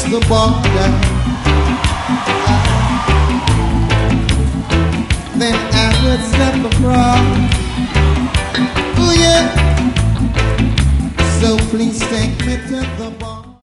the border, then I would step across. Oh yeah, so please take me to the border.